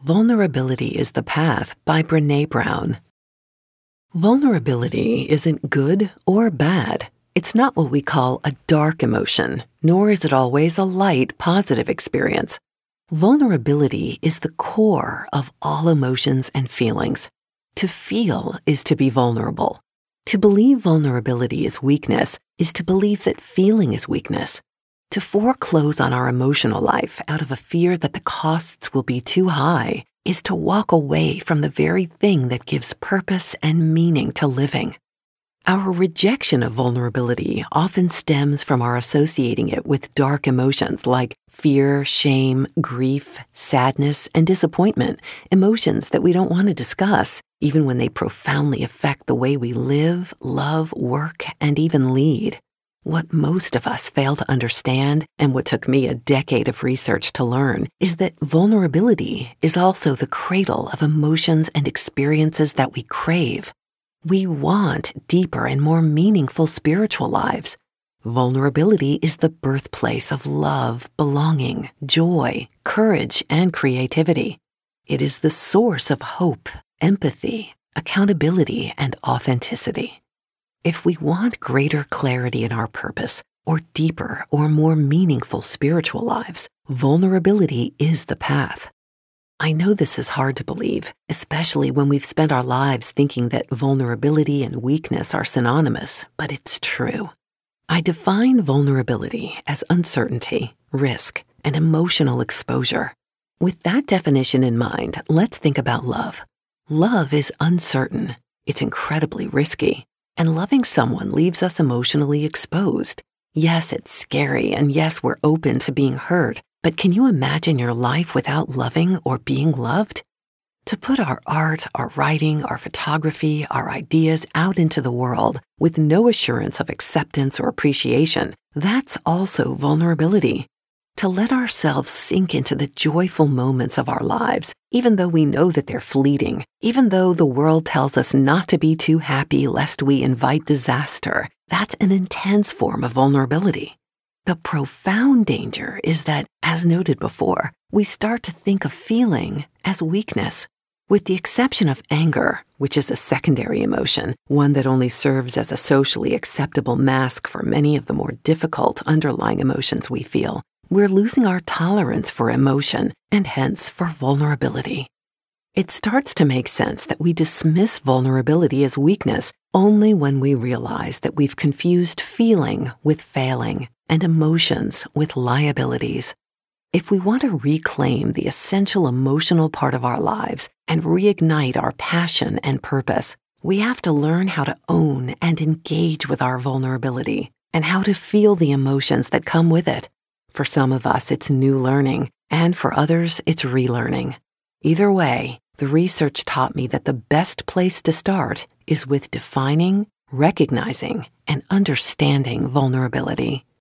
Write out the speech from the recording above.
Vulnerability is the Path by Brené Brown. Vulnerability isn't good or bad. It's not what we call a dark emotion, nor is it always a light, positive experience. Vulnerability is the core of all emotions and feelings. To feel is to be vulnerable. To believe vulnerability is weakness is to believe that feeling is weakness. To foreclose on our emotional life out of a fear that the costs will be too high is to walk away from the very thing that gives purpose and meaning to living. Our rejection of vulnerability often stems from our associating it with dark emotions like fear, shame, grief, sadness, and disappointment, emotions that we don't want to discuss, even when they profoundly affect the way we live, love, work, and even lead. What most of us fail to understand, and what took me a decade of research to learn, is that vulnerability is also the cradle of emotions and experiences that we crave. We want deeper and more meaningful spiritual lives. Vulnerability is the birthplace of love, belonging, joy, courage, and creativity. It is the source of hope, empathy, accountability, and authenticity. If we want greater clarity in our purpose, or deeper or more meaningful spiritual lives, vulnerability is the path. I know this is hard to believe, especially when we've spent our lives thinking that vulnerability and weakness are synonymous, but it's true. I define vulnerability as uncertainty, risk, and emotional exposure. With that definition in mind, let's think about love. Love is uncertain, it's incredibly risky, and loving someone leaves us emotionally exposed. Yes, it's scary, and yes, we're open to being hurt, but can you imagine your life without loving or being loved? To put our art, our writing, our photography, our ideas out into the world with no assurance of acceptance or appreciation, that's also vulnerability. To let ourselves sink into the joyful moments of our lives, even though we know that they're fleeting, even though the world tells us not to be too happy lest we invite disaster, that's an intense form of vulnerability. The profound danger is that, as noted before, we start to think of feeling as weakness. With the exception of anger, which is a secondary emotion, one that only serves as a socially acceptable mask for many of the more difficult underlying emotions we feel, we're losing our tolerance for emotion and hence for vulnerability. It starts to make sense that we dismiss vulnerability as weakness only when we realize that we've confused feeling with failing and emotions with liabilities. If we want to reclaim the essential emotional part of our lives and reignite our passion and purpose, we have to learn how to own and engage with our vulnerability and how to feel the emotions that come with it. For some of us, it's new learning, and for others, it's relearning. Either way, the research taught me that the best place to start is with defining, recognizing, and understanding vulnerability.